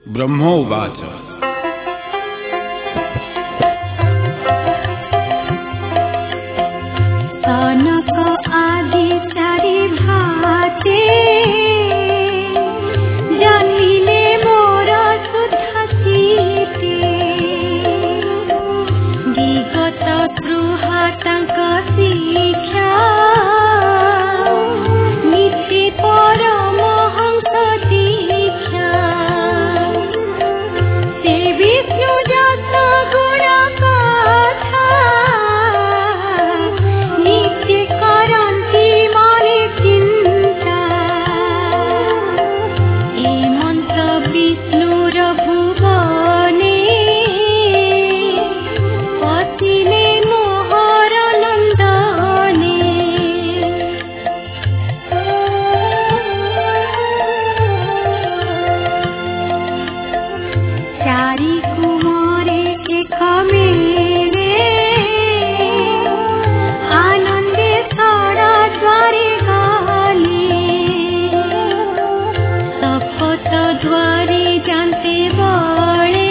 ब्रह्मोवाच सनक आदि चारि भाते जन्मिले मोर शुद्ध चित्ते विगत बृहतांक शिक्षा नित्य परमहंस दीक्षा से विष्णु जस गुण कथा नित्य करन्ति मने चिंता एमंत विष्णुर भुवने पशिले मोहर नंदने चारि कुमारे एक मेरे आनंदे सारा द्वारे गाले सपत द्वारे जानते बड़े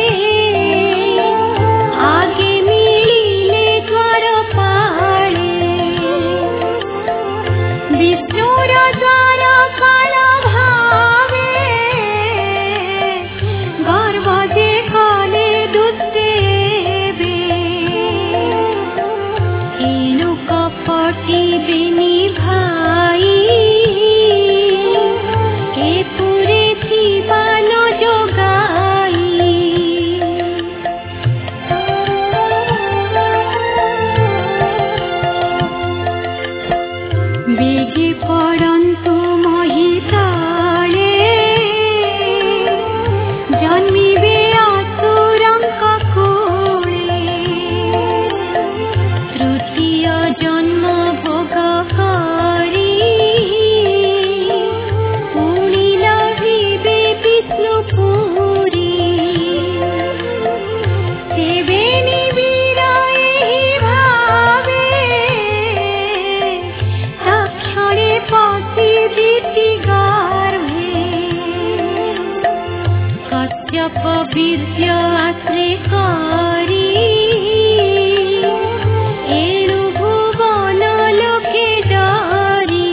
आगे मिलिले द्वार पाले विष्णुर द्वार काल भावे गर्व जे कले दुष्टेबे हेनु कपटी बेनी भाई के पुरे जीवन जोगाई बेगे पड़न्तु महिताले जन्मिबे असुरंक कूले तृतीय जन्म भोग करी पुणी लभिबे विष्णुपुरी सेवे निबिड़ एहि भावे तक्षणे पशिदिति गर्भे कश्यप वीर्य आश्रे करी एणु भुवन लोके डरी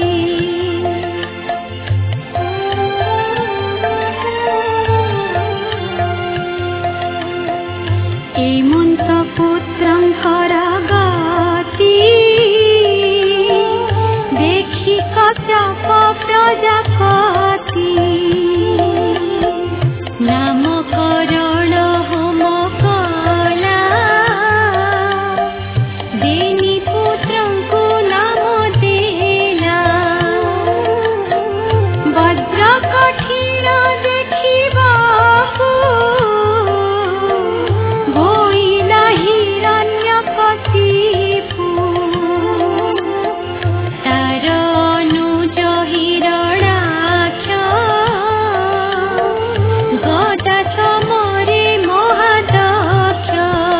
एमंत पुत्रंकर गति देखि कश्यप प्रजापति नामकरण होम कला देनी पुत्रंकु नाम देला वज्र कठिन देखिबाकु भोइला हिरण्यकशिपु तार अनुज हिरणाक्ष गदा समरे महादक्ष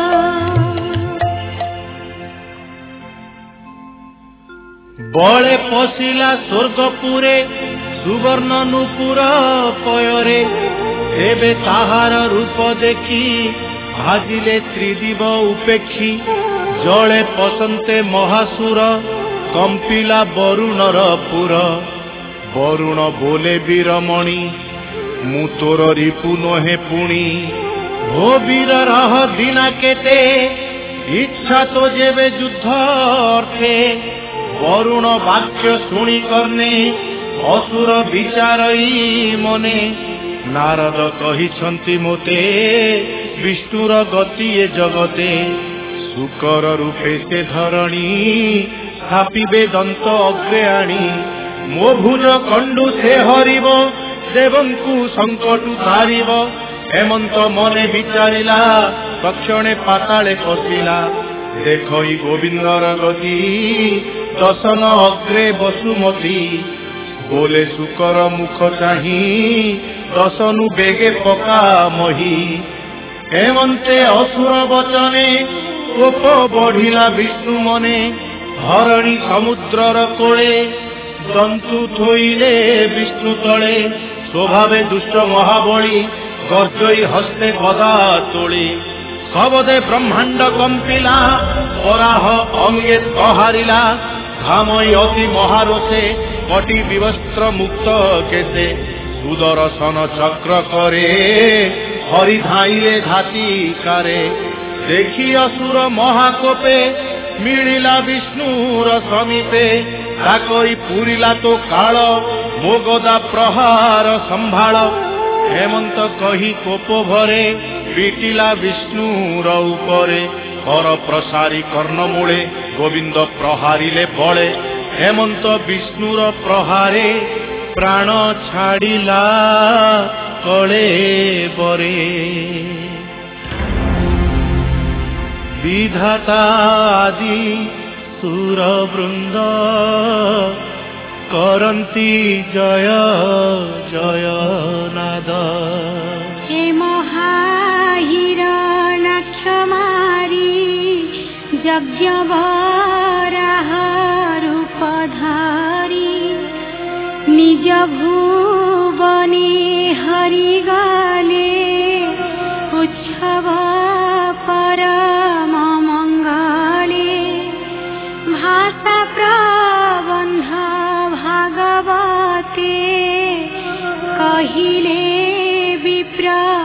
बळे पशिला स्वर्गपुरे सुवर्ण नुपुर पयरे एबे ताहार रूप देखी भाजिले त्रिदिव उपेक्षी जळे पसंते महासुर कंपिला वरुणर पुर वरुण बोले वीरमणि मु तोर रिपु नहे पुणी हो वीर रह दिना केते इच्छा तो जेबे युद्ध अर्थे वरुण वाक्य शुणी करने असुर विचारई मने नारद कहिछंती मोते विष्णुर गति ए जगते शुकर रूपे से धरणी स्थापिबे दंत अग्रे आणी मो भुज कंडु से हरिब देवंकु संकटु तारिब हेमंत मने विचारिला तक्षणे पाताले पशिला देखई गोविंदर गति दशन अग्रे वसुमती बोले शुकर मुख चाही दशनु बेगे पका मही हेमंते असुर वचने कोप बढ़िला विष्णु मने धरणी समुद्रर कोले दंतु थोइले विष्णु तले स्वभावे दुष्ट महाबली ଗର୍ଜଇ ହସ୍ତେ ଗଦା ତୋଳି ଶବଦେ ବ୍ରହ୍ମାଣ୍ଡ କମ୍ପିଲା ପରାହ ଅଙ୍ଗେ ତହାରିଲା ଘାମଇ ଅତି ମହାରୋଷେ କଟି ବିବସ୍ତ୍ର ମୁକ୍ତ କେତେ ସୁଦର୍ଶନ ଚକ୍ର করে হরি ধাইলে ঘাতিকারে দেখি অসুর মহাকোপে মিଳିଲା বিষ্ণুর সমীপে তাকই পুরিলা তো কাଳ ମୋ ଗଦା ପ୍ରହାର ସମ୍ଭାଳ ହେମନ୍ତ କହି କୋପ ଭରେ ପିଟିଲା ବିଷ୍ଣୁର ଉପରେ କର ପ୍ରସାରୀ କର୍ଣ୍ଣମୂଳେ ଗୋବିନ୍ଦ ପ୍ରହାରିଲେ ବଳେ ହେମନ୍ତ ବିଷ୍ଣୁର ପ୍ରହାରେ ପ୍ରାଣ ଛାଡ଼ିଲା କଳେ ବରେ ବିଧାତା ଆଦି ସୁରବୃନ୍ଦ କରନ୍ତି ଜୟ ଜୟ ନାଦ हे महाहिरणाक्ष मारी यज्ञवराह रूपधारी निज भुवने हरिगले उच्छव परम मंगले भाषा प्रबंध भागवते कहिले विप्र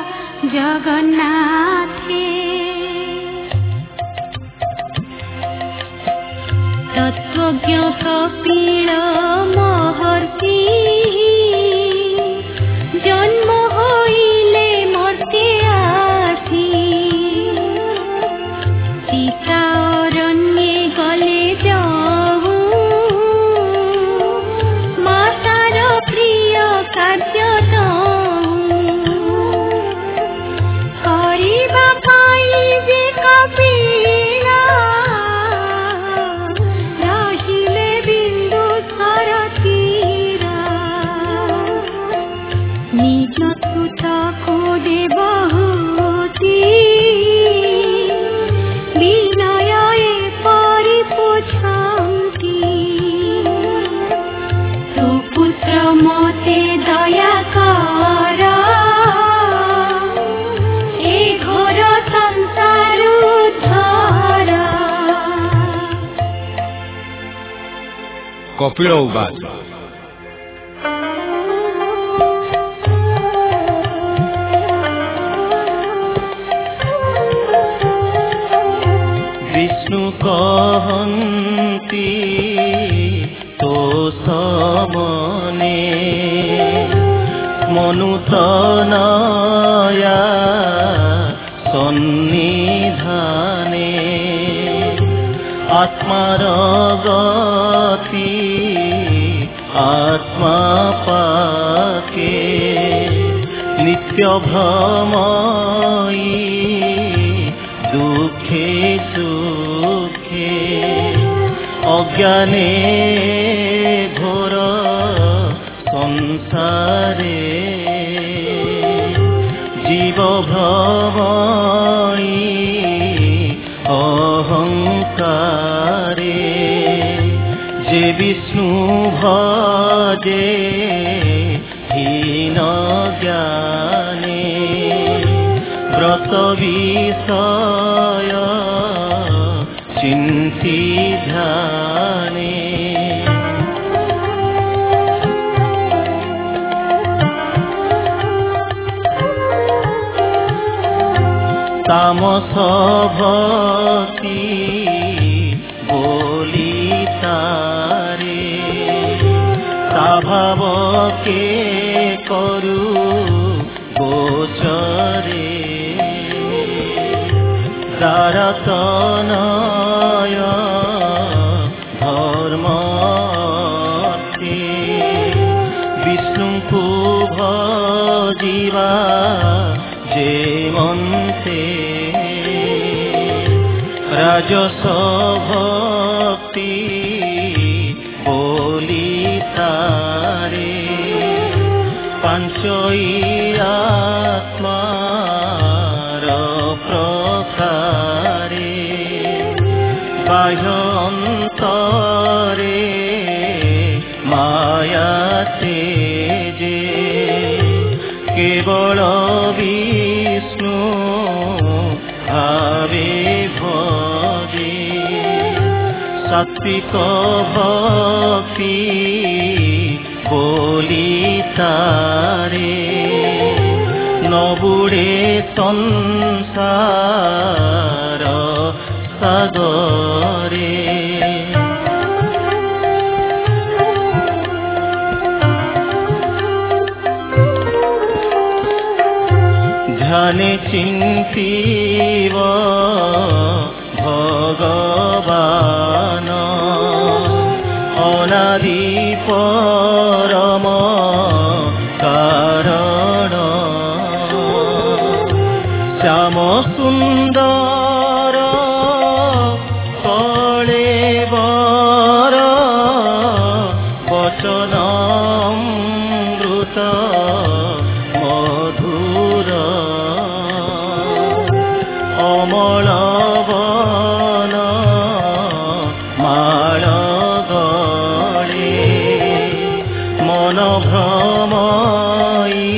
जगन्नाथे तत्वज्ञ कपिल महर्षि जन्म होइले मर्त्य आसी सीता अरण्ये गले जाऊ मातार प्रिय कार्य କରିବା ପାଇଁ ଯେ କପିଳ ରହିଲେ ବିନ୍ଦୁସାର ତୀର ନିଜ ସୁତକୁ ଦେବହୂତି ବିନୟ ଏପରି ପୁଛନ୍ତି ସୁପୁତ୍ର ମତେ ଦୟା କର ଏ ଘୋର ସଂସାର ଉଦ୍ଧାର। କପିଳ ଉବାଚ ବିଷ୍ଣୁ କହନ୍ତି ତୋ ସମନେ ମନୁତନୟା সন্নিধানে আত্মার গতি আত্মা পাকে নিত্য ভ্রময়ী দুঃখে সুখে অজ্ঞানে ঘোর সংসারে জীব ভ্রময়ী অহংকারে যে বিষ্ণু ভজে হীন জ্ঞানে ব্রত বিষয় চিন্তি ধ্যানে তামস ভক্তি বলি তারে স্বভাবকে করু গোচরে দারতনয় ধর্ম বিষ্ণুଙ୍କୁ ভজিবা যে মন্তে রাজস ভক্তি বলি তারে পাঞ্চই আত্মার প্রকারে বাহ্য অন্তরে মায়াতে যে केवल विष्णु भावे भजे सात्विक भक्ति बोली तारे नबुड़े संसार सागरे ध्याने चिंतीव भगवान अनादि परम कारण श्याम सुंदर कलेवर वचन अमृत मधुर अमल वन माल गले मन भ्रमई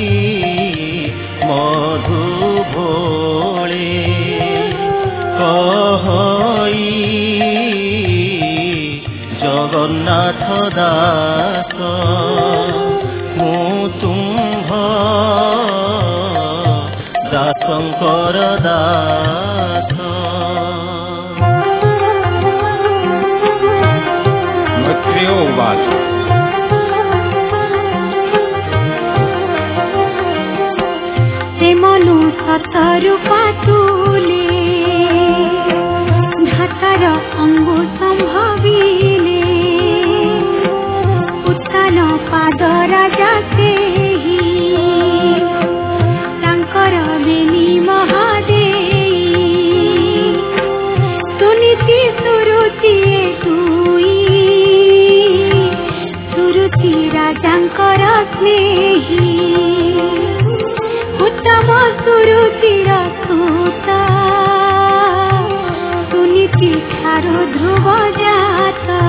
मधु भोले कहई जगन्नाथ दास मु तुम्भ दासंकर दास मैत्रेय उवाच से मनु सतरु पातुले धातर अंगु संभविले उत्तान पाद राजा सेहि तांकर बेनी महादेई सुनीति सुरुचि दुई सुरुचि राजांकर स्नेही उत्तम सुरुचिर सुता सुनीति ठारो ध्रुव जाता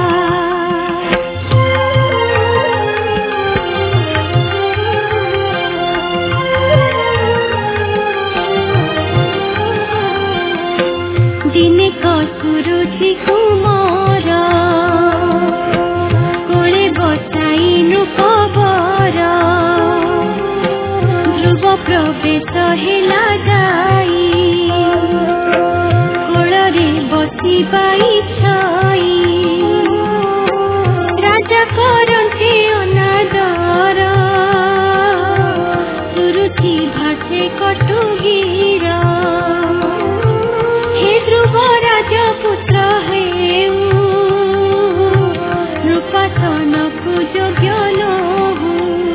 दिनेक सुरुचि कुमार कोले बसाई नुकबर ध्रुव प्रवेश हेला जाई कोଳରେ बसिबा इच्छाई राजा करन्ते अनादर सुरुचि भाषे कटुगीर हे ध्रुव राजपुत्र हेऊ नृपासनकु योग्य नहु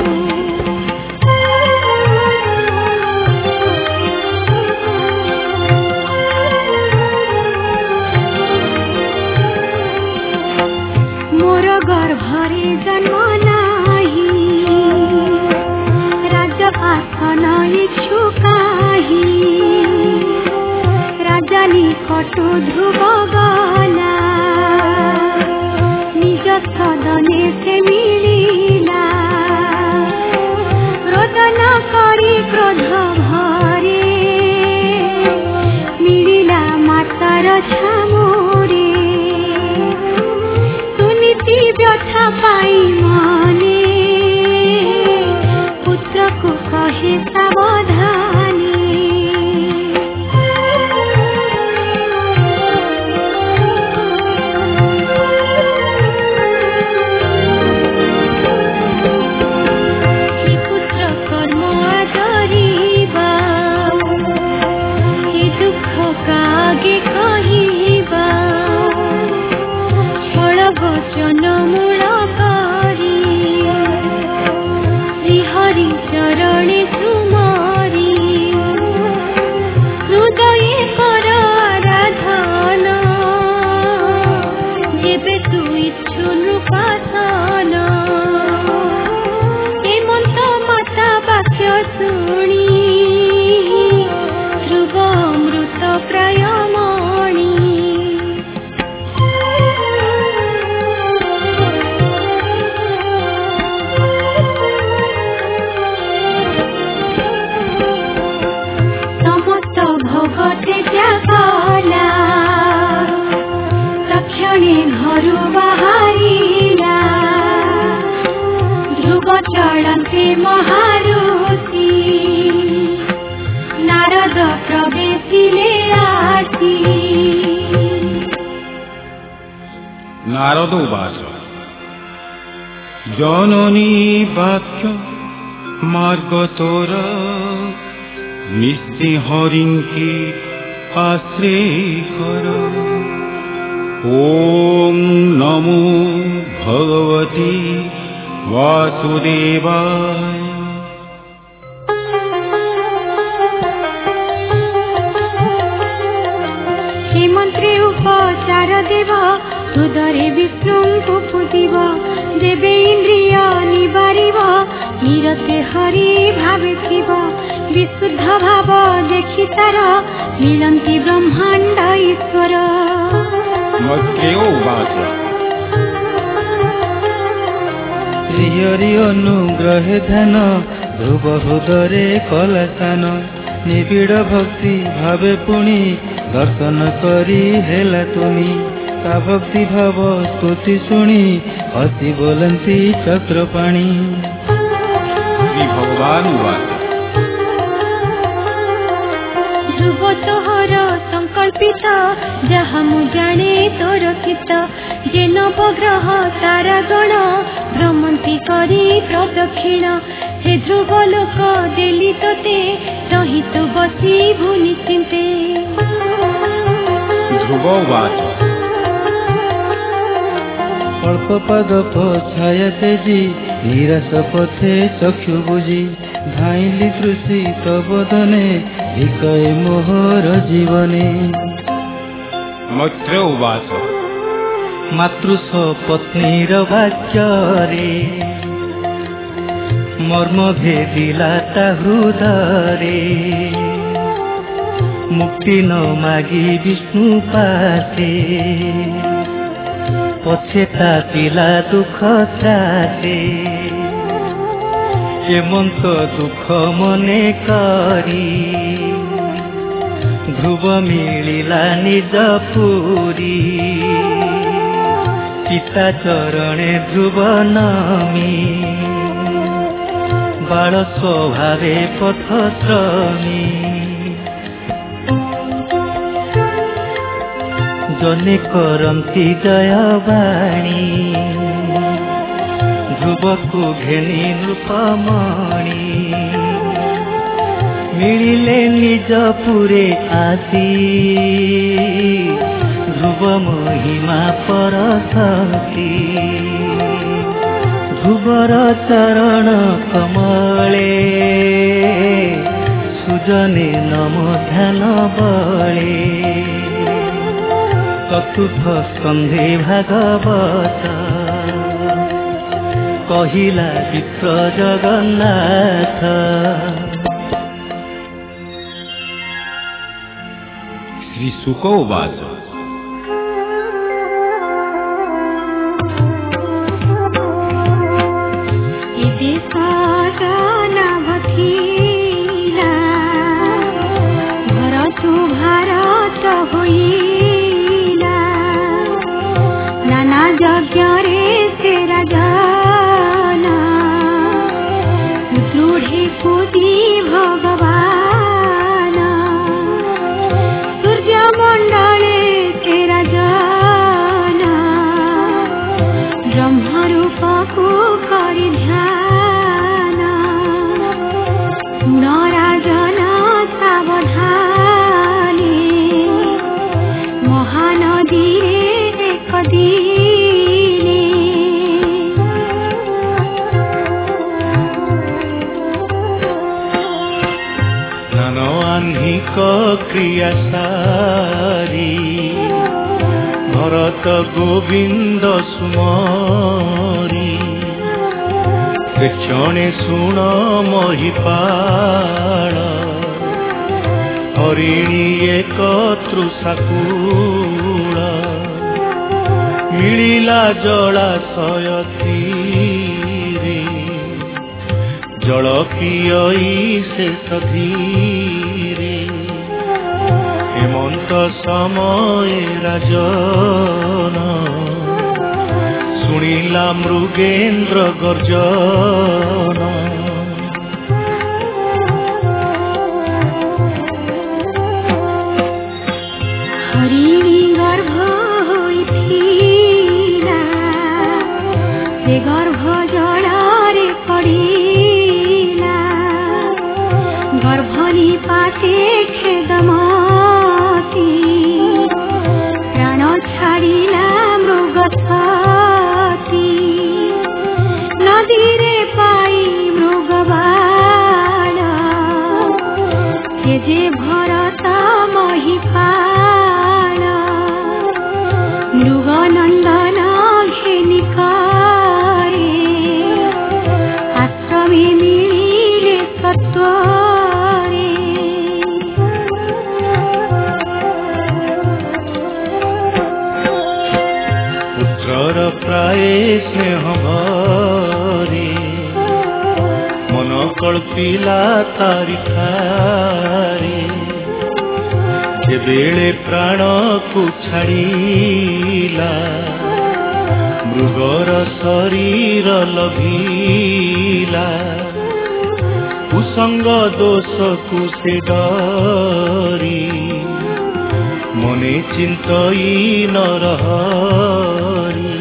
मोर गर्भरे जन्म नाही राजपासन इच्छुकाही राजा निकटु ध्रुव गला निज सदने से मिलिला रोदन करी क्रोध भरे मिलिला मातार छामुरे सुनीति व्यथा पाई मने पुत्र को कहे सावधानी कागे कहिबा छल वचन मूल करी श्रीहरि चरणे सुमरी महारुषि नारद प्रवेशिले आसी। नारद उवाच जननी वाक्य मार्ग तोर निश्चय हरिंकी आश्रय कर। ओम नमो भगवती वासुदेवाय। श्रीमंत्री उपचार देव हृदय विष्णु को पूजिब देवे इंद्रिय निबारिब निरते हरि भावे थिब विशुद्ध भाव देखि तार मिलंती ब्रह्मांड ईश्वर। मैत्रेय उवाच श्रीहरि अनुग्रह ध्यान ध्रुव हृदय कलसान निबिड़ भक्ति भावे पुणी दर्शन करी हेला तुमी ता भक्ति भाव स्तुति सुनी हसी बोलंती चक्रपाणी। श्री भगवान उवाच ध्रुव तोहर संकल्पित जहा मु जाने तोर चित्त जे नवग्रह तारा गण भ्रमंती करी प्रदक्षिण हे ध्रुव लोक देली तोते सहित बसी भूनि चिंते। ध्रुव उवाच अल्प पदप छाया तेजी निराश पथे चक्षु बुझी धाइली तृषि तबदने विकय मोहर जीवने। मैत्रेय उवाच मातृस पत्नीर वाक्यरे मर्म भेदिला ता हृदरे मुक्ति न मागी विष्णु पासे पछेता पिला दुख त्रासे एमंत दुख मने करी ध्रुव मिलिला निज पुरी चिता चरणे ध्रुव नमी बाल स्वभावे पथ श्रमी जने करंती जयवाणी ध्रुवको घेनी नृपमणि मिलिले निज पुरे आसी ध्रुव महिमा परसती ध्रुवर चरण कमले सुजने नम ध्यान बले चतुर्थ स्कंधे भागवत कहिला विप्र जगन्नाथ। श्री शुक उवाच भारत होइला नाना यज्ञरे से राजन सुदृढ़े पूजी भगवान सूर्य मंडले से राजन ब्रह्म रूप को करि ध्यान सुन राजन सावधानी महानदी एक दिने नानवान्हिक क्रिया सारी भरत गोविंद सुमरी क्षणे सुण महिपाल हरिणी एक तृषाकूल मिलिला जलाशय तीरे जल पियई शेष धीरे हेमंत समय राजन शुणिला मृगेन्द्र गर्जन गर्भनी पाते खेदमती प्राण छाड़िला मृगछती नदीरे पाई मृगबाल जे भरत महिपाल मृगनन्दन घेनिकारे आश्रमे मिलिले सत्वरे पुत्रर प्राय स्नेह भरे मन कल्पिला तारी ठारे बेले प्राण को छाड़िला मृगर शरीर लभिला कुसंग दोष को से डरी मने चिंतई नरहरी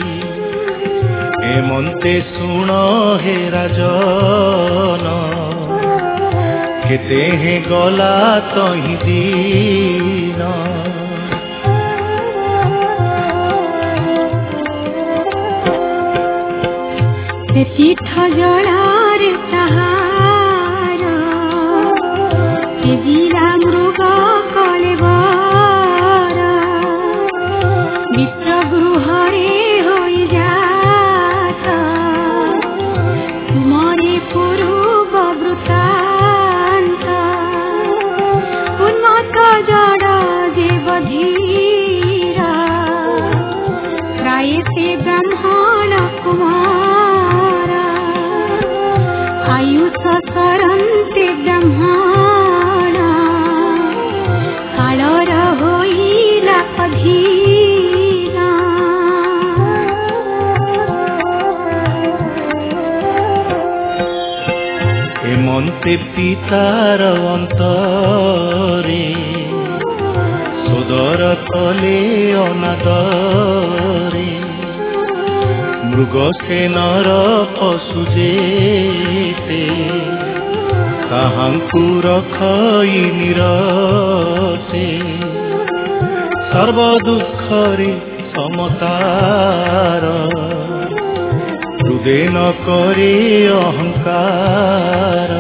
एमंते सुन हे राजन केते हे गला तही दिन तीर्थ जड़ार ताहार जिला मृग कलेबर मित्र गृहरे होई जात तुमरे पूर्व वृत्तांत उन्मत्त जड़ जे बधीरा प्राय से ब्राह्मण कुमार आयुष करन्ते ब्रह्मण कालर होइला अधीना हेमंते पितार अंतरे सोदर तले अनादरे मृग से नर पशु जेते ताहांकु रखई निरते सर्व दुखरे समतार हृदय न करे अहंकार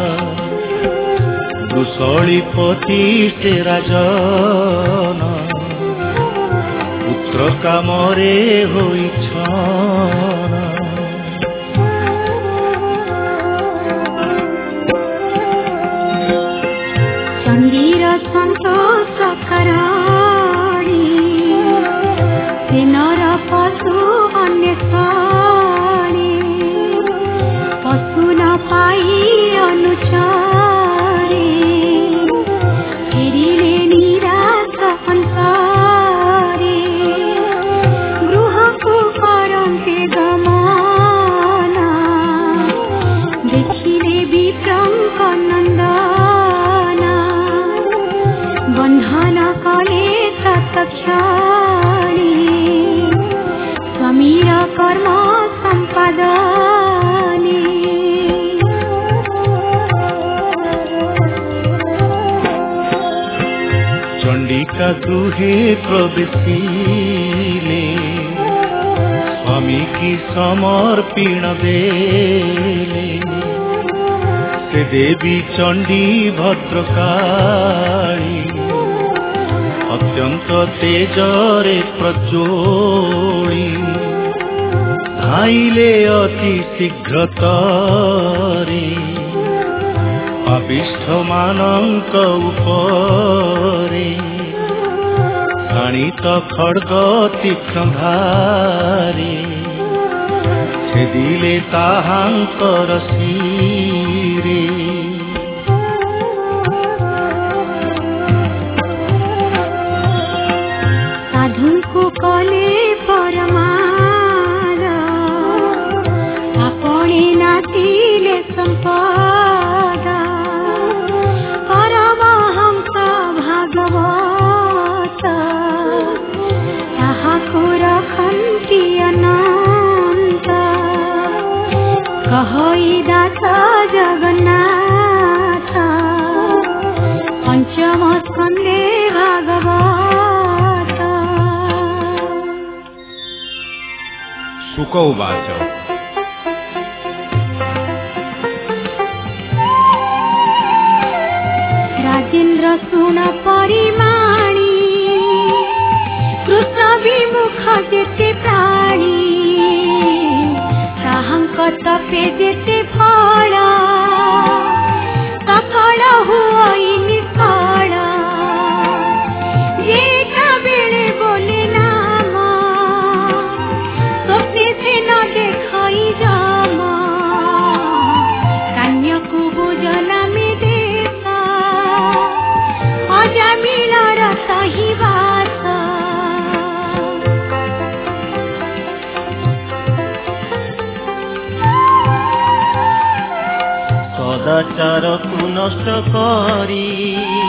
दुसळीपति से राजन पुत्र कामरे होई छन चंदीर संतोष कराणी से नर पशु अन्वेषणी पशु न पाई अनुचारे फेरिले निराश अंतरे गृह को करन्ते गमन देखिले विक्रम नंदन बंधन कले तत्क्षणे स्वमीर कर्म संपादने चंडिका गृहे प्रवेशिले स्वामी की समर्पिण देले से देवी चंडी भद्रकाली अत्यंत तेजरे प्रज्वली धाइले अति शीघ्रतरे अभिष्ठ मानंक उपरे शाणित खड्ग तीक्ष्ण धारे छेदिले ताहांकर शिरे साधुको कले परमार आपणे नाचिले संपद परमहंस भागवत ताहाको रखन्ति अनन्त कहई दास शुक उवाच राजेन्द्र सुण परिमाणी कृष्ण विमुख जेते प्राणी ताहांक तपे जेते फल सफल हुई निष्फल जेटा बेले बोले नाम स्वप्ने से न देखई जाम कान्यकु बुझना में देशा अजामिलार सही बात सदाचार को नष्ट करी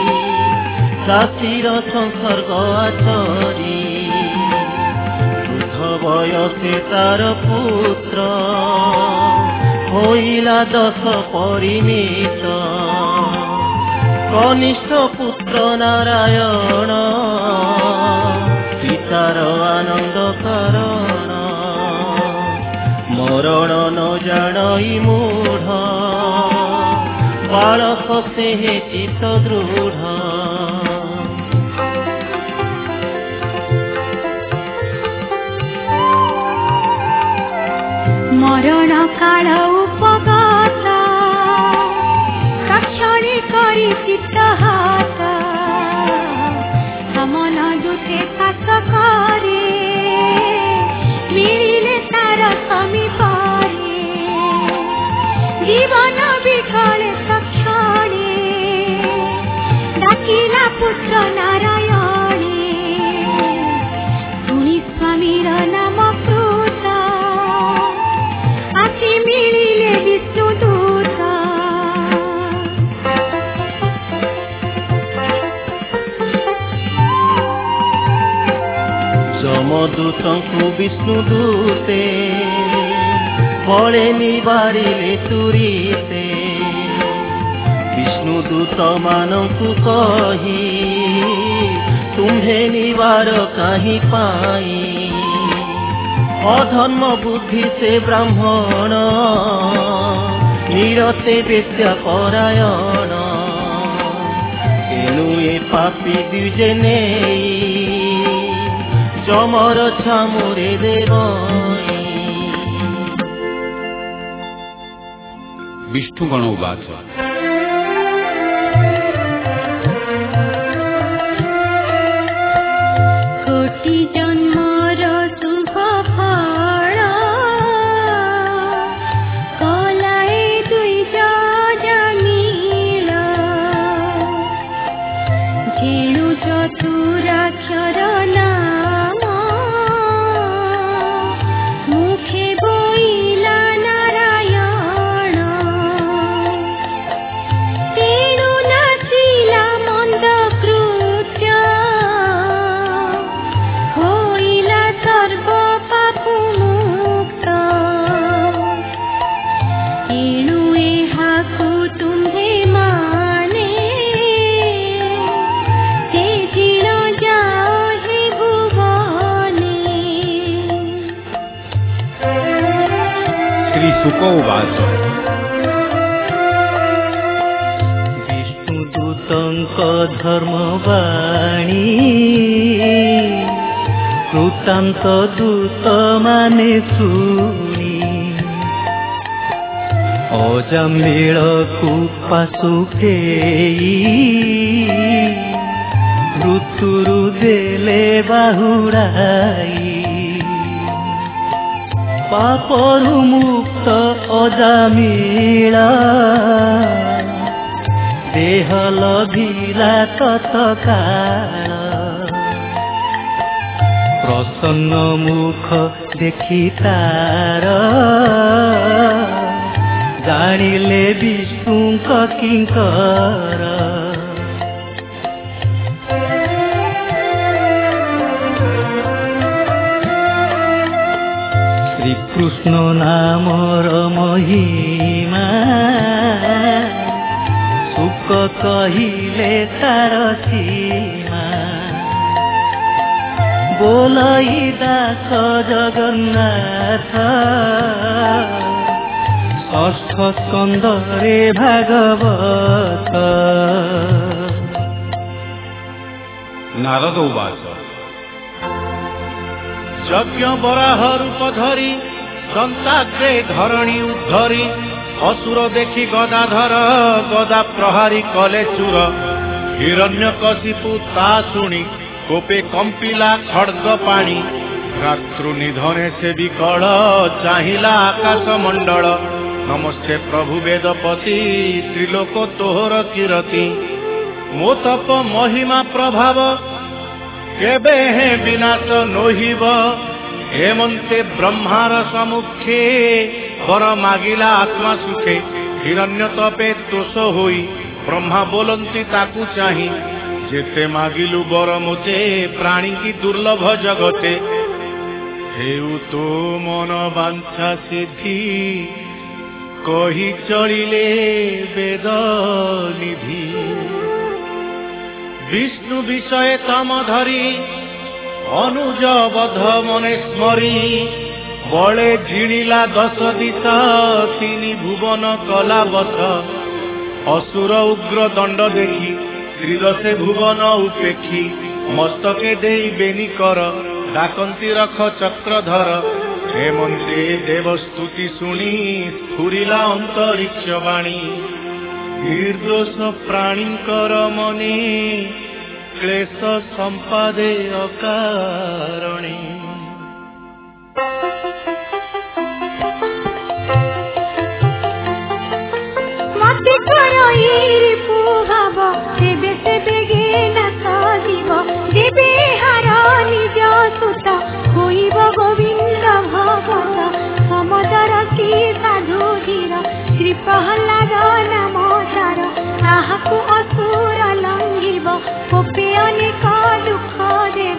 चाषीर संसर्ग आचरी वृद्ध बयसे तार पुत्र होइला 10 परिमित कनिष्ठ पुत्र नारायण पितार आनंद कारण मरण न जाणई मूढ़ बालक से चित्त दृढ़ मरण काल उपगत तक्षणे करी चित्त हात समन जुटे कास करे मिलिले तार समीपरे जीवन विकले तक्षणे डाकिला पुत्र नारायणे शुणी स्वामीर नाम कृत आसी मिलिले विष्णु दूत जमदूतंकु विष्णु दूते फले निबारिले तुरीते विष्णु दूत मानंकु कही तुम्हे निवार कहीं पाई अधर्म बुद्धि से ब्राह्मण निरते वेश्या परायण तेणु ए पापी द्विजे नेई जमर छामुरे देवई विष्णुगण उवाच कोटि जन्मर शुभ फल कलाए द्विज जमील जेणु चतुराक्षर नाम मुखे बोइला नारायण तेणु नाचिला मंद कृत्य होइला सर्व पाप मुक्त तेणु एहाकु तुम्हे माने तेजिण जाओ हे भुवने श्री शुक उवाच विष्णुदूतंक धर्मवाणी कृतांत दूत माने शुणी अजामिल को पाशुकेई मृत्युरु देले बाहुड़ाई पापरु मुक्त अजामिल देह लभिला तत्काल प्रसन्न मुख देखि तार जानिले विष्णुक किंकर श्री कृष्ण नामर महिमा सुख कहिले तार सीमा बोलई दास जगन्नाथ षष्ठ स्कंदरे भागवत। नारद उवाच यज्ञ बराह रूप धरी दंताग्रे धरणी उद्धरी असुर देखी गदाधर गदा प्रहारी कले चूर हिरण्यकशिपु ता शुणी कोपे कंपिला खड्ग पाणी रात्रु निधने से विकल चाहिला आकाश मंडल नमस्ते प्रभु वेदपति त्रिलोक तोहर कीरति मो तप महिमा प्रभाव केबे हे विनाश नोहिब हेमंते ब्रह्मार सम्मुखे वर मागिला आत्मा सुखे हिरण्य तपे तोष होई ब्रह्मा बोलंती ताकू चाही जेते मागिलु बर मोते प्राणी की दुर्लभ जगते हेउ तो मन वांछा सिद्धि कही चलिले वेद निधि विष्णु विषय तम धरी अनुज बध मने स्मरी बड़े झिड़िला 10 दिशा 3 भुवन कला बस असुर उग्र दंड देखी त्रिदशे भुवन उपेक्षी मस्तके देई बेनी कर डाकंती रख चक्रधर हेमंते देवस्तुति शुणी स्फुरिला अंतरिक्ष वाणी निर्दोष प्राणीकर मने क्लेश संपादे अकारणे। मते करई पुहाब देबे से बेगे न सजीव देबे हार निज सुत होइब गोविंद भगत समदर की साधु धीर श्री प्रहलाद नाम तार ताहाकु असुर लंघिब कोपे अनेक दुख देव।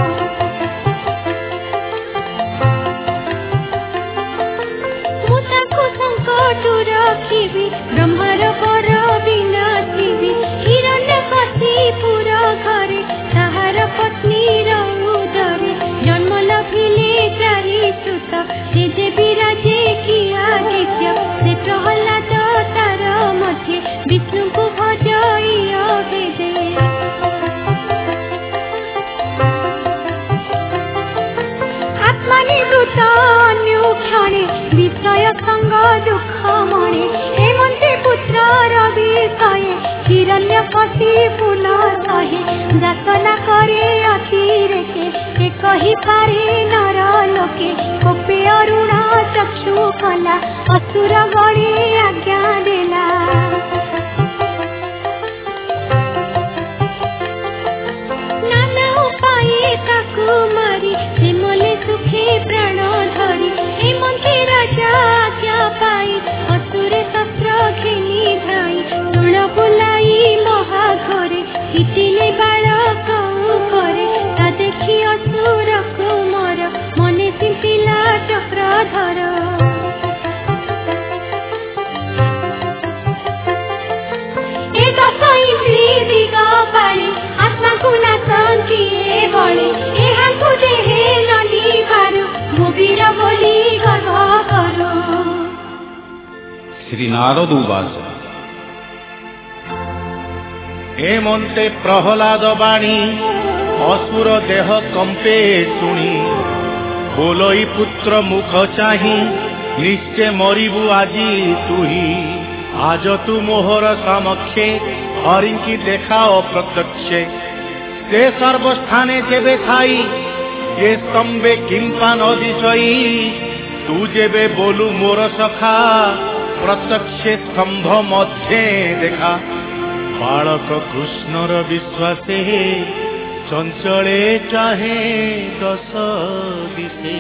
मुताकु संकट रखिबि ब्रह्मर पर विनाशिबि हिरण्यकशिपुर घरे ताहार पत्नी उदरे जन्म लभिले 4 सुत से जे विराजे किया नित्य से प्रहलाद तार मध्य विष्णु को भजई बेदे। आत्मनिवृत्त अन्युक्षणे विषय संग दुख मणे हेमंते पुत्र विषय हिरण्यकशिपु न सहे जातना करे अतिरेके के कही पारे नर लोके कोपे अरुण चक्षु कला असुर गणे आज्ञा देला। नाना उपाये ताकू मारी से मोले सुखे प्राण धरी हेमंते राजा आज्ञा पाई असुरे शस्त्र घेनी धाई तुण बुलाई महाघरे हिटिले बालक करे ता देखी असुर कुमर मने चिंतिला चक्रधर। ए दश इंद्री दिगपाले आत्मा गुना संकिए बळे एहाकु देहे नली मारु मुबीर बोली गर्भ करो। श्री नारद उवाच हेमंते प्रहलाद बाणी असुर देह कंपे शुणी बोलई पुत्र मुख चाही निश्चय मरिबु आजी तुही आज तू मोहर समक्षे हरिंकी देखाओ प्रत्यक्षे ते सर्वस्थाने जेबे थाई ये स्तंभे किंपा नदिशई तू जेबे बोलू मोर सखा प्रत्यक्षे स्तंभ मध्य देखा बालक कृष्णर विश्वासे चंचले चाहे 10 दिशे।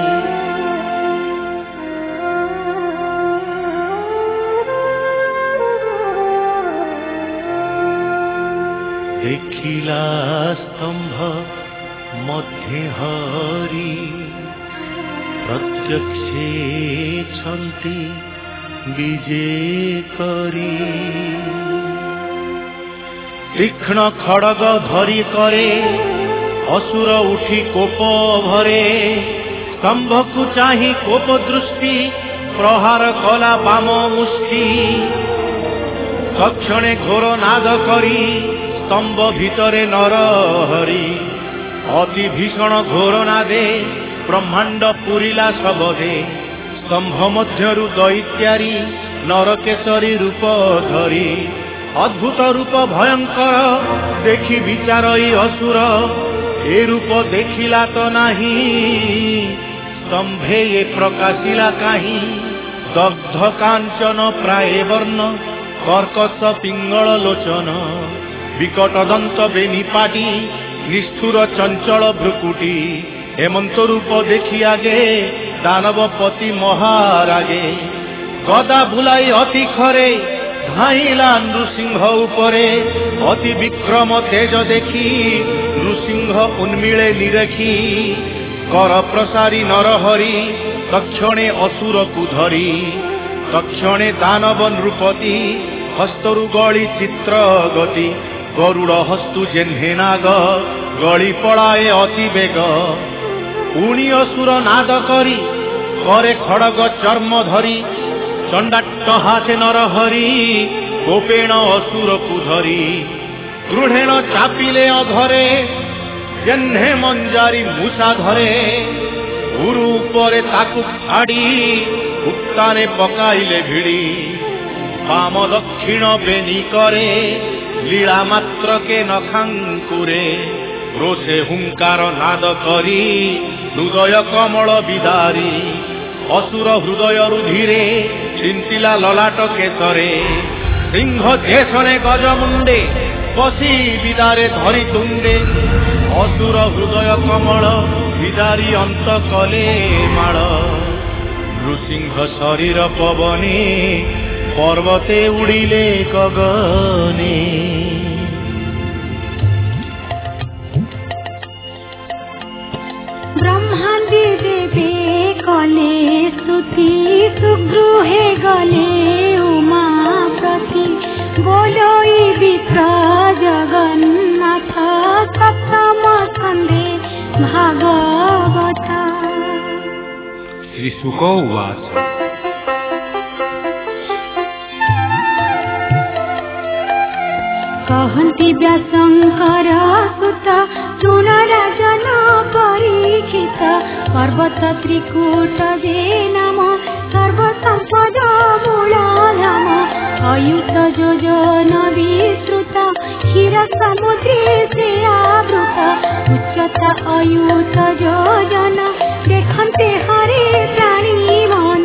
देखिला स्तंभ मध्य हरि प्रत्यक्षे छन्ति विजे करी तीक्ष्ण खड़ग धरी करे असुर उठी कोप भरे स्तंभकु चाही कोप दृष्टि प्रहार कला बाम मुष्टि तक्षणे घोर नाद करी स्तंभ भितरे नर हरि अति भीषण घोर नादे ब्रह्मांड पुरिला सबदे स्तंभ मध्यरु दैत्यारी नरकेशरी रूप धरी अद्भुत रूप भयंकर देखि विचारई असुर ए रूप देखिला तो नाही स्तंभे ये प्रकाशिला काहीं दग्ध कांचन प्राय वर्ण कर्कश पिंगल लोचन विकट दंत बेनिपाटी निष्ठुर चंचल भ्रुकुटी हेमंत रूप देखि आगे दानवपति महारागे गदा भुलाई अति खरे धाइला नृसिंह उपरे अति विक्रम तेज देखी नृसिंह उन्मिले निरखी कर प्रसारी नरहरि तक्षणे असुर को धरी तक्षणे दानव नृपति हस्तरु गली चित्र गति गरुड़ हस्तु जेन्हे नाग गली पड़ाए अति बेग पुणी असुर नाद करी करे खड़ग चर्म धरी चंडाट्ट हाथे नरहरि गोपेण असुर को धरी दृढ़ेण चापिले अधरे जेन्हे मंजारी मूषा धरे गुरु उपरे ताकु छाड़ी उक्ताने पकाइले भिड़ी बाम दक्षिण बेनी करे लीला मात्र के नखांकुरे रोषे हुंकार नाद करी हृदय कमल विदारी असुर हृदय रुधिरे चिंतिला ललाट केतरे सिंह देशने गजमुंडे बसी विदारे धरी तुंडे असुर हृदय कमल विदारी अंत कले माळ नृसिंह शरीर पवने पर्वते उड़िले गगने ब्रह्मांडी देवे कले स्तुति सुगृहे गले उमा प्रति बोलोई विप्र जगन्नाथ सप्तम स्कंदे भागवत। श्री शुक उवाच कहन्ति व्यासंकर सुत सुन राजन परीक्षित पर्वत त्रिकूट जे नाम सर्वसंपद मूल धाम अयुत योजन विस्तृत क्षीर समुद्रे से आवृत उच्चता अयुत योजन देखन्ते हरे प्राणी मन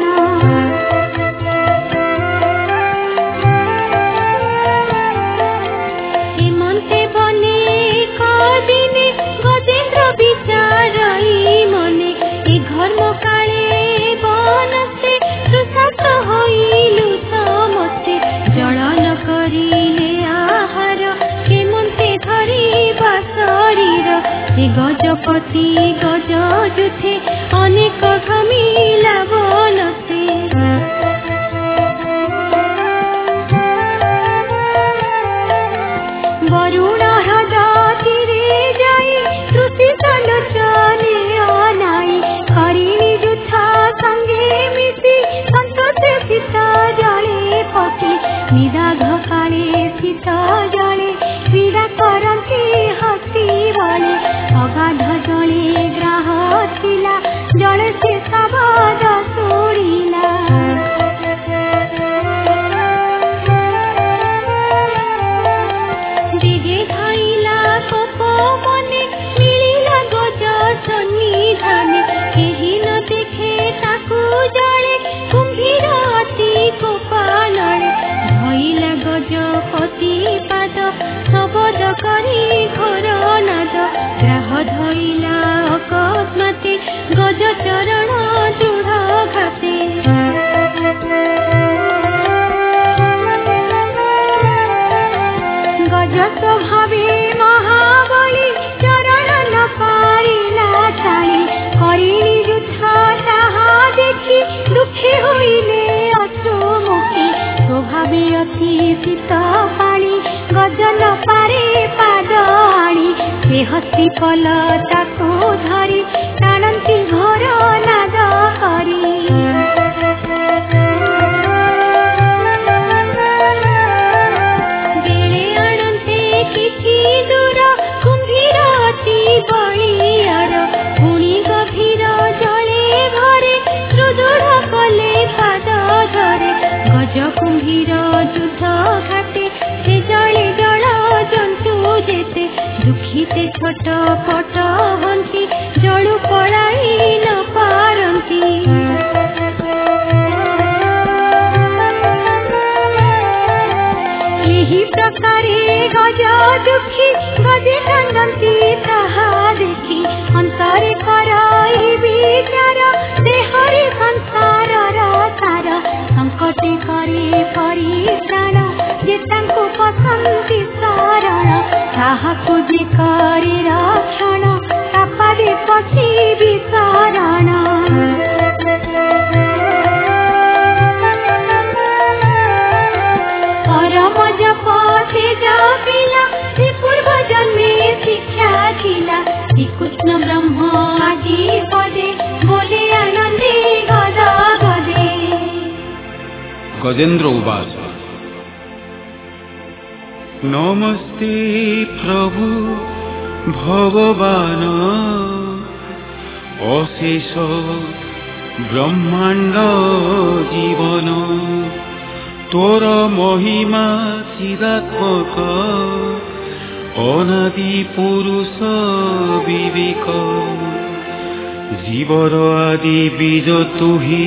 हेमन्ते बने कदिने गजेन्द्र विचारई मने ए घर्म काले बनस्ते सुशांत होइलु समस्ते जलन करिले आहार हेमन्ते धरिबा शरीर ए गजपति गज जुथे अनेक घमिला बनस्ते वरुण हृदय जाई श्रुति सलोचने अनाई हरिणी जुथा संगे मिसी संतोषे सीता जले पति निदाघ काले सीता जले पीड़ा करती हसी बले अगाध जले ग्राह थिला जले से शब्द शुणिला दिगे खाइला कोप मने मिलिला गज सन्निधाने केही न देखे ताकू जले कुंभीर अति कोपालळे धइला गजपति पाद शब्द करी घोर नाद ग्राह धइला अकस्माते गज चरण दृढ़ घाते गज स्वभावे महाबली चरण न पारिला टाणी हरिणी जुथा ताहा देखि दुखी होइले अश्रुमुखी स्वभावे अति शीत पाणी गज न पारे पाद आणी ସେ ହସି ପଲ ତାକୁ ଧରି ଟାଣନ୍ତି ଘର ନାଦ କରି। ବେଳେ ଆଣନ୍ତେ କିଛି ଦୂର କୁମ୍ଭୀର ଅତି ବଳିଆର, ପୁଣି ଗଭୀର ଜଳେ ଘରେ ସୁଦୃଢ଼ କଲେ ପାଦ ଧରେ। ଗଜ କୁମ୍ଭୀର ଯୁଦ୍ଧ ଘାଟେ ସେ ଜଳେ ଜଳ ଜନ୍ତୁ ଯେତେ, ଦୁଃଖିତେ ଛୋଟ ପଟ ହନ୍ତି ଜଳୁ ପଳାଇ ନ ପାରନ୍ତି। ଏହି ପ୍ରକାରେ ଗଜ ଦୁଃଖୀ ଗଜେ କାନ୍ଦନ୍ତି ତାହା ଦେଖି, ଅନ୍ତରେ କରାଇ ବିଚାର ଦେହରେ ସଂସାରର ସାର। ସଙ୍କଟେ କରି ପରିତ୍ରାଣ ଯେ ତାଙ୍କୁ ପସନ୍ତି ଶରଣ, ତାହାକୁ ଯେ କରି ରକ୍ଷଣ ତାପାଦେ ପଶିବି ଶରଣ। ପରମ ଜପ ସେ ଜପିଲା ସେ ପୂର୍ବ ଜନ୍ମେ ଶିକ୍ଷା ଥିଲା, ଶ୍ରୀକୃଷ୍ଣ ବ୍ରହ୍ମ ଆଜି ପଦେ ବୋଲେ ଆନନ୍ଦେ ଗଦ ଗଦେ। गजेन्द्र उवाच नमस्ते प्रभु भगवान, अशेष ब्रह्मांड जीवन, तोर महिमा चिदात्मक, अनादि पुरुष विवेक, जीवर आदि बीज तुही,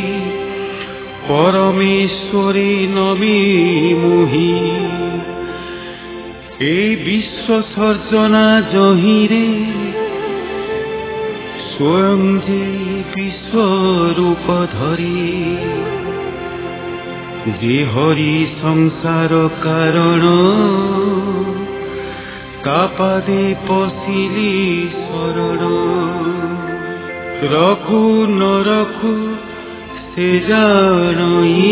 परमेश्वरी नमी मुही। ए विश्व सर्जना जहिरे स्वयं जे विश्व रूप धरे, जे हरि संसार कारण, तापादे पशिली शरण। रखु न रखु से जानई,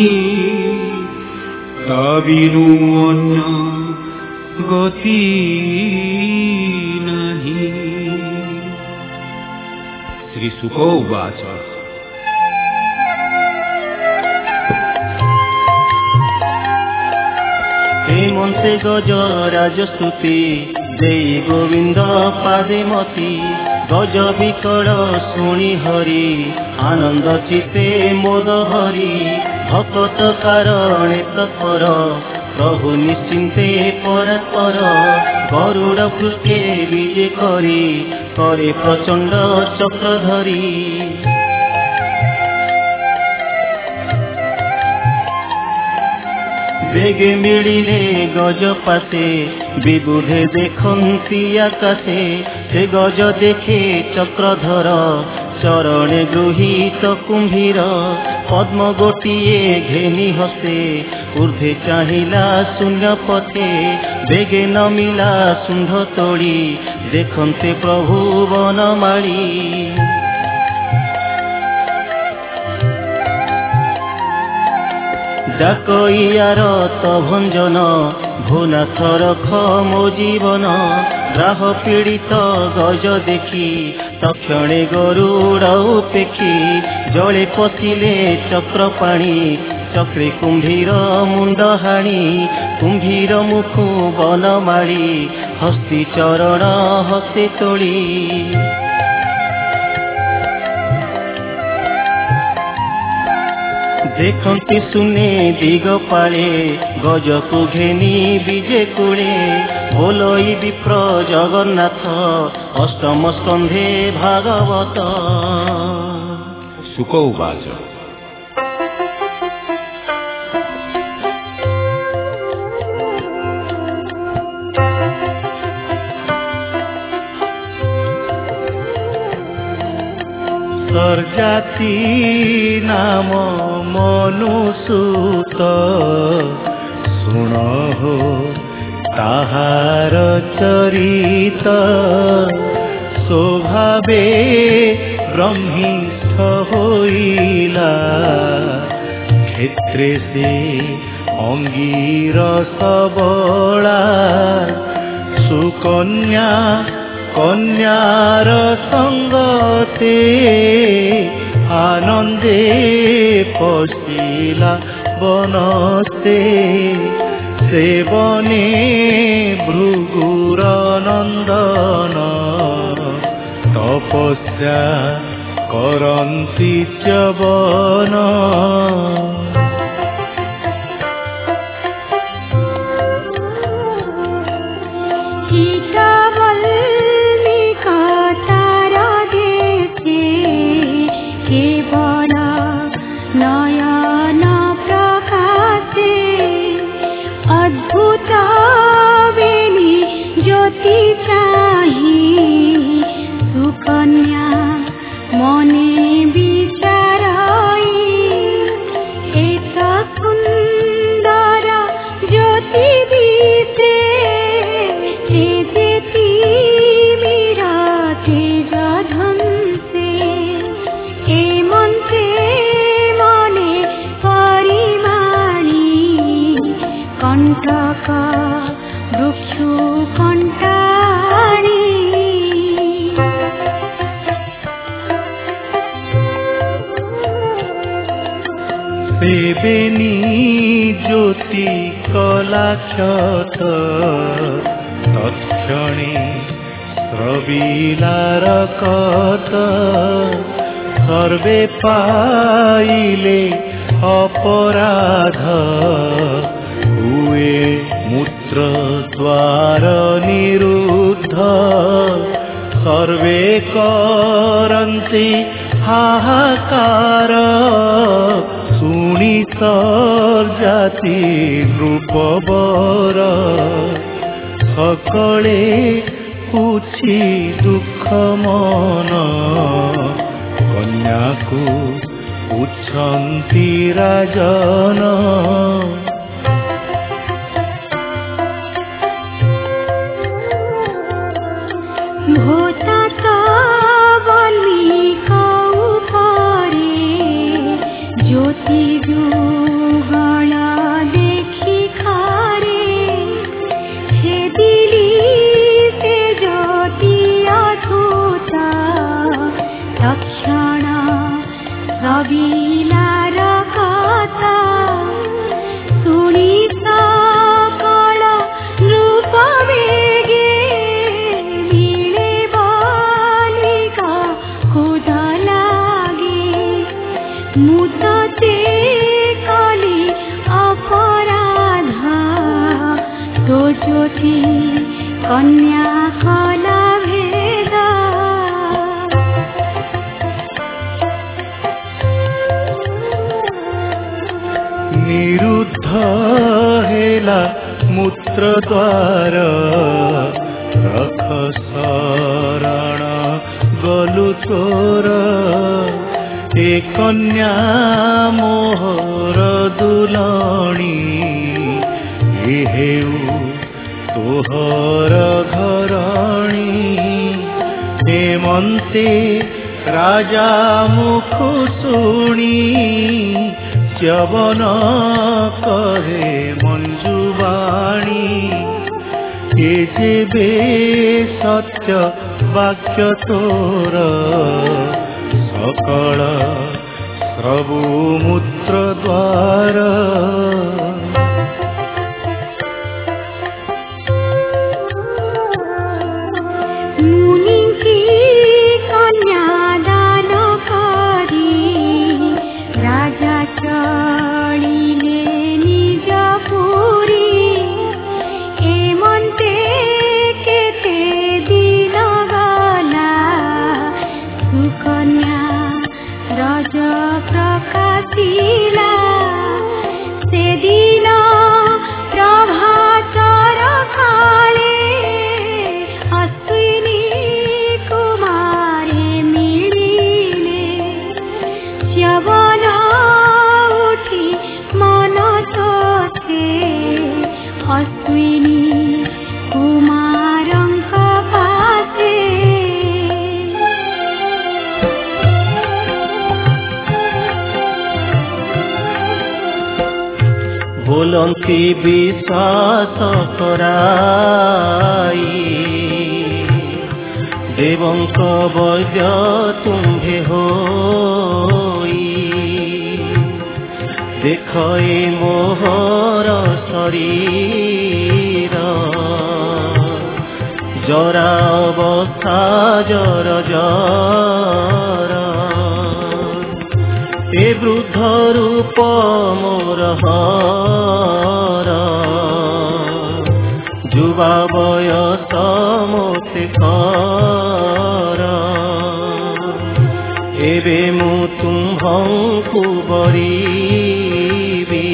ताबिनु अन्य गति नहीं। श्री शुक उवाच हेमन्ते गज राजस्तुति, देई गोविंद पादे मती। गज विकल शुणी हरि, आनंद चिते मोद हरि। भक्त कारणे तत्पर, प्रभु निश्चिंते परात्पर। गरुड़ पृष्ठे विजे करी, करे प्रचंड चक्रधरी। बेगे मिलिले गज पाते, विबुधे देखन्ति आकाशे। से गज देखे चक्रधर, चरणे गृहीत कुंभीर। पद्म गोटिए घेनी हसे, ऊर्ध्वे चाहिला शून्य पथे। बेगे नमिला शुंढ तोड़ी, देखन्ते प्रभु वनमाली। डाकइयार तो भंजन, भुनाथ रख मो जीवन। ग्राह पीड़ित गज देखी, तक्षणे गरुड़ उपेक्षी। जले पशिले चक्र पाणी, चक्रे कुंभीर मुंड हाणी। कुंभीर मुखु वनमाली, हस्ती चरण हसे तोड़ी। देखन्ति सुने दिगपाले, गज को घेनी विजे कूले। बोलई विप्र जगन्नाथ, अष्टम स्कंधे भागवत। शुक उवाच सर्जाति नाम मनुसूत, सुन हो ताहार चरित। स्वभावे ब्रह्मिष्ठ होइला, क्षेत्रे से अंगीर सबला। सुकन्या কন্যার সঙ্গতে আনন্দে পশিলা বনস্তে সেবনে ভৃগুর নন্দন তপস্যা করন্তি চ্যবন সেবেনি জ্যোতি কলাক্ষত তৎক্ষণে স্রবিলার কত সর্বে পাইলে অপরাধ হুয়ে মূত্র দ্বার নিরুদ্ধ সর্বে করন্তি হাহাকার শুনি সর্জাতি নৃপবর সকলে পুছি দুঃখ মন কন্যাকু পুছন্তি রাজন কন্যা কলা ভেদা নিরুদ্ধ হেলা মূত্র দ্বার রখ শরণ গলু তোর এ কন্যা মোহর দুলণী এ হেউ তোহর ঘরণী হেমন্তে রাজা মুখ শুনি চ্যবন কহে মঞ্জুবাণী এ যেবে সত্য বাক্য তোর সকল প্রভু মূত্র দ্বার बोलंती विश्वास कराई বৈদ্য তুম্ভে হই দেখ এ মোহর শরীর জরা অবস্থা জর জর এ বৃদ্ধ রূপ মোর হর যুবা বয়স মোতে কর এবে মু তুম্ভଙ୍କୁ বরিবি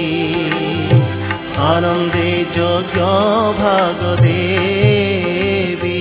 আনন্দে যজ্ঞ ভাগ দেবি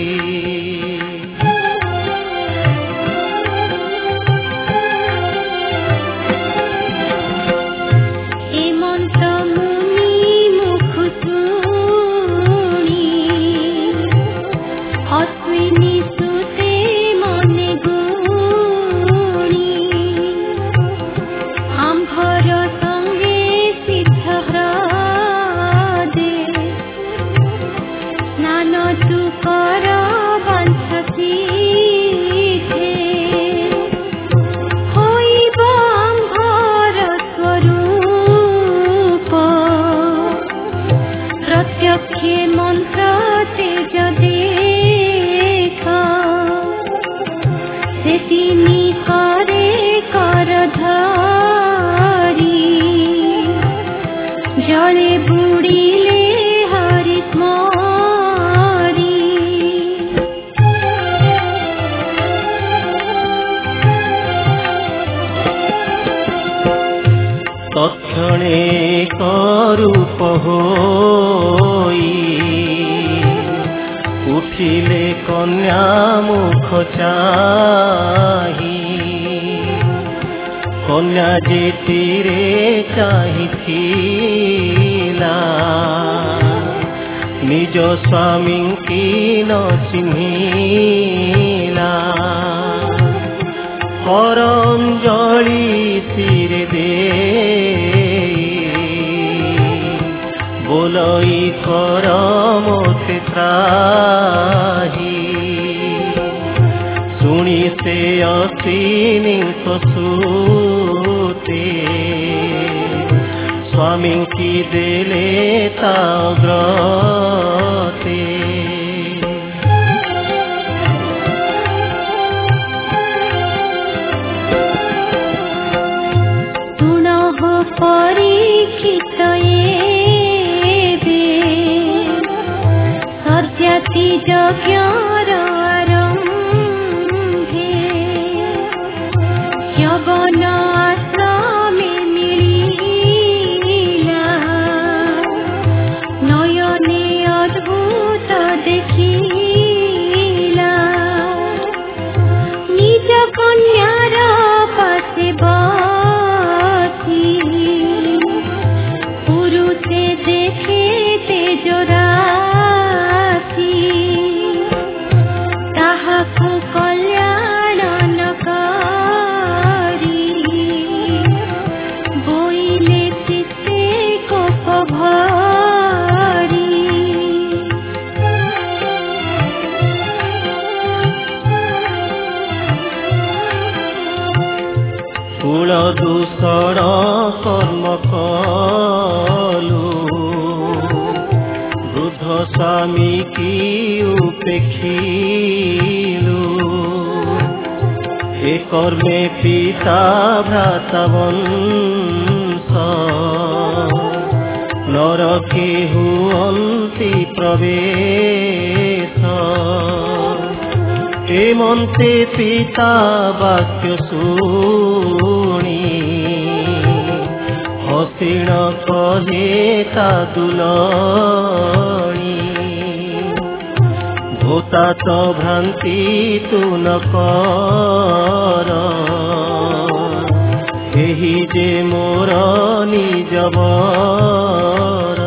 জলে বুড়িলে হরি স্মরি তৎক্ষণে করূপ হই উঠিলে কন্যা মুখ চাহি কন্যা যে তীরে চাহিছিলা নিজ স্বামী কি ন চিহ্নিলা করঞ্জলি তীরে দে बोलई कर मोते त्राही सुनी से असीनी सुते स्वामी की देले ताग्रते सुनह परीक्षित सत्याति यज्ञर आरम्भे यवन आश्रमे मिलिला नयने अद्भुत देखिला निज कन्यार पासे बसी पुरुषे देखे तेजरा कल्याण न करी बोइले चित्ते कोप भरी कुल दूषण कर्म कलु वृद्ध स्वामी की उपेक्षिलु ए कर्मे पिता भ्राता वंश नरके हुअन्ति प्रवेश ए मन्ते पिता वाक्य शुणी हसीण कहे ता दुलणी भूता तो भ्रांति तू न कर एही जे मोर निज बर